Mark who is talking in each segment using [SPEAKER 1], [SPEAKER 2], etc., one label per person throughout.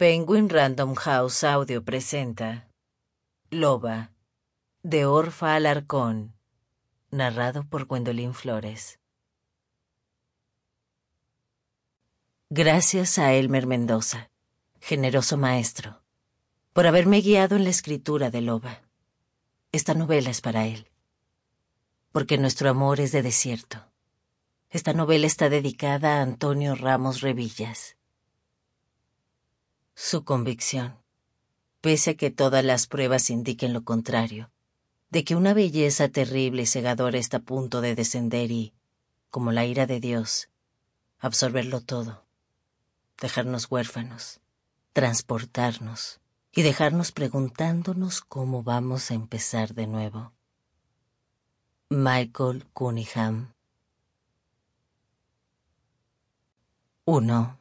[SPEAKER 1] Penguin Random House Audio presenta Loba, de Orfa Alarcón, narrado por Gwendolyn Flores. Gracias a Elmer Mendoza, generoso maestro, por haberme guiado en la escritura de Loba. Esta novela es para él, porque nuestro amor es de desierto. Esta novela está dedicada a Antonio Ramos Revillas. Su convicción, pese a que todas las pruebas indiquen lo contrario, de que una belleza terrible y cegadora está a punto de descender y, como la ira de Dios, absorberlo todo, dejarnos huérfanos, transportarnos y dejarnos preguntándonos cómo vamos a empezar de nuevo. Michael Cunningham. 1.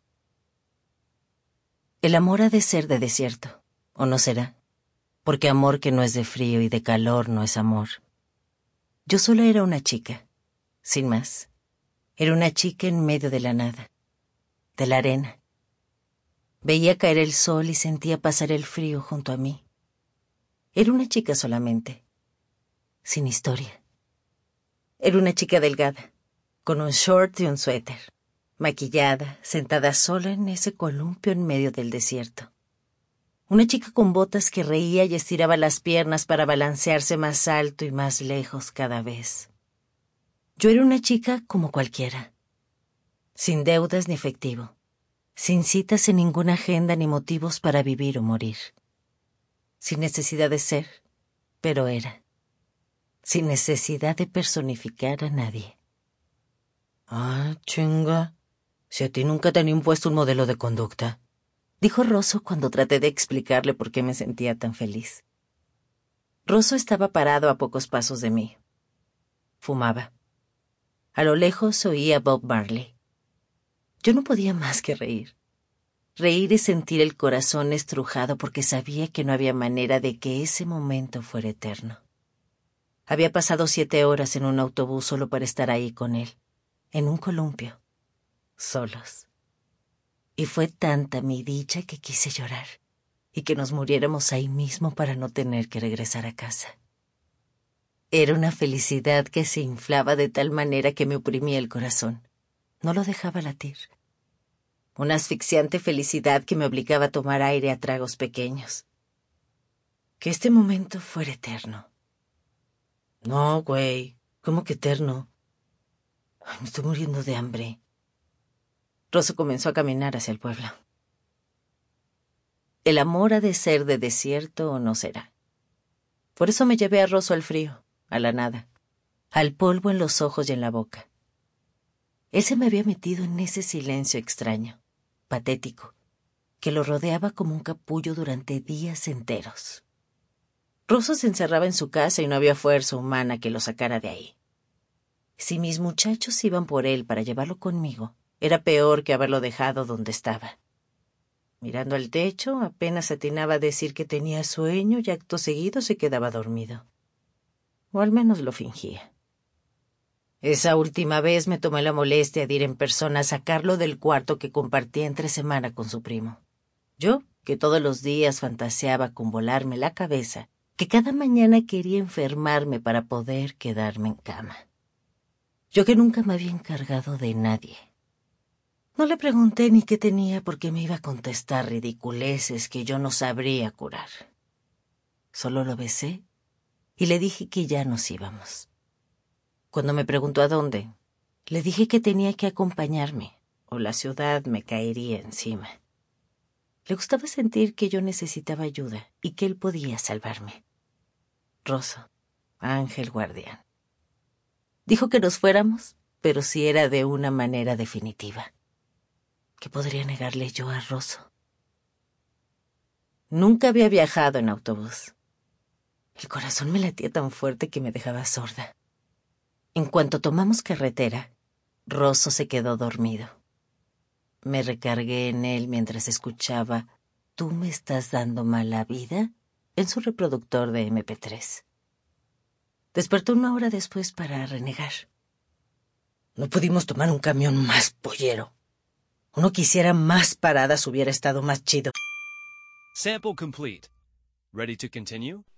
[SPEAKER 1] El amor ha de ser de desierto, ¿o no será? Porque amor que no es de frío y de calor no es amor. Yo solo era una chica, sin más. Era una chica en medio de la nada, de la arena. Veía caer el sol y sentía pasar el frío junto a mí. Era una chica solamente, sin historia. Era una chica delgada, con un short y un suéter, maquillada, sentada sola en ese columpio en medio del desierto. Una chica con botas que reía y estiraba las piernas para balancearse más alto y más lejos cada vez. Yo era una chica como cualquiera, sin deudas ni efectivo, sin citas en ninguna agenda ni motivos para vivir o morir. Sin necesidad de ser, pero era. Sin necesidad de personificar a nadie. Ah, chinga. Si a ti nunca te han impuesto un modelo de conducta, dijo Rosso cuando traté de explicarle por qué me sentía tan feliz. Rosso estaba parado a pocos pasos de mí. Fumaba. A lo lejos oía Bob Marley. Yo no podía más que reír. Reír y sentir el corazón estrujado porque sabía que no había manera de que ese momento fuera eterno. Había pasado 7 horas en un autobús solo para estar ahí con él, en un columpio, solos. Y fue tanta mi dicha que quise llorar, y que nos muriéramos ahí mismo para no tener que regresar a casa. Era una felicidad que se inflaba de tal manera que me oprimía el corazón. No lo dejaba latir. Una asfixiante felicidad que me obligaba a tomar aire a tragos pequeños. Que este momento fuera eterno. No, güey, ¿cómo que eterno? Ay, me estoy muriendo de hambre. Rosso comenzó a caminar hacia el pueblo. El amor ha de ser de desierto o no será. Por eso me llevé a Rosso al frío, a la nada, al polvo en los ojos y en la boca. Él se me había metido en ese silencio extraño, patético, que lo rodeaba como un capullo durante días enteros. Rosso se encerraba en su casa y no había fuerza humana que lo sacara de ahí. Si mis muchachos iban por él para llevarlo conmigo, era peor que haberlo dejado donde estaba. Mirando al techo, apenas atinaba a decir que tenía sueño y acto seguido se quedaba dormido. O al menos lo fingía. Esa última vez me tomé la molestia de ir en persona a sacarlo del cuarto que compartía entre semana con su primo. Yo, que todos los días fantaseaba con volarme la cabeza, que cada mañana quería enfermarme para poder quedarme en cama. Yo que nunca me había encargado de nadie. No le pregunté ni qué tenía porque me iba a contestar ridiculeces que yo no sabría curar. Solo lo besé y le dije que ya nos íbamos. Cuando me preguntó a dónde, le dije que tenía que acompañarme o la ciudad me caería encima. Le gustaba sentir que yo necesitaba ayuda y que él podía salvarme. Rosso, ángel guardián. Dijo que nos fuéramos, pero si era de una manera definitiva. ¿Qué podría negarle yo a Rosso? Nunca había viajado en autobús. El corazón me latía tan fuerte que me dejaba sorda. En cuanto tomamos carretera, Rosso se quedó dormido. Me recargué en él mientras escuchaba «¿Tú me estás dando mala vida?» en su reproductor de MP3. Despertó 1 hora después para renegar. No pudimos tomar un camión más pollero. Uno que hiciera más paradas hubiera estado más chido.
[SPEAKER 2] Sample complete. Ready to continue?